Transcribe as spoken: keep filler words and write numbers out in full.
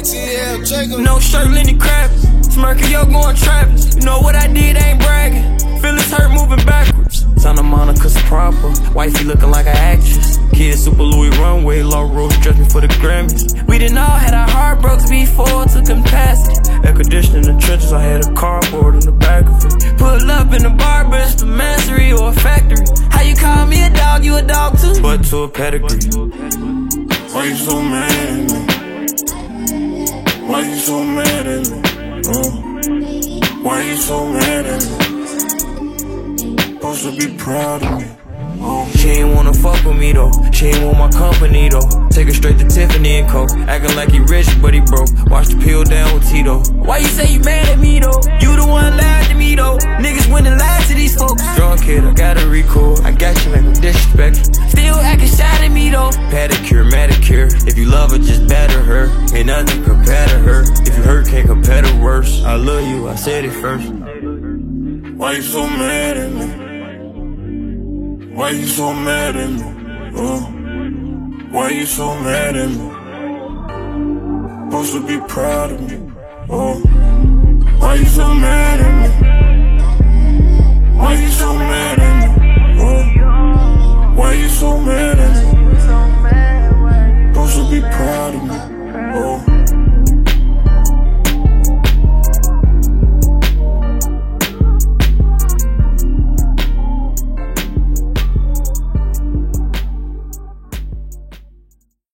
T L Jacob. No shirt, Lenny Kravitz. Smirking, yo, going Travis. You know what I did, ain't bragging. Feelings hurt, moving backwards. Santa Monica's proper. Wifey looking like an actress. Kids super Louis runway. Law Rose dressed me for the Grammys. We didn't all had our heartbreaks before to capacity. Air conditioning in the trenches, I had a cardboard in the back of it. Pull up in the barber, it's the mansory or a factory. How you call me a dog, you a dog too? But to a pedigree. Why you so mad at me? Why you so mad at me? Uh, why you so mad at me? Supposed to be proud of me. Uh. She ain't wanna fuck with me though. She ain't want my company though. Take her straight to Tiffany and Co. Acting like he rich but he broke. Watch the pill down with Tito. Why you say you mad at me though? You the one lied to me though. Niggas went and lied to these folks. Drunk kid, I gotta record. I got you like no disrespect. Still acting shy at me though. Pedicure, manicure. If you love her, just batter her. Ain't nothing compare to her. If you hurt, can't compare to worse. I love you, I said it first. Why you so mad at me? Why you so mad at me? Uh, why you so mad at me? Supposed to be proud of me. Uh, why you so mad at me? Why you so mad at me? Uh, why you so mad at me? Supposed to be proud of me.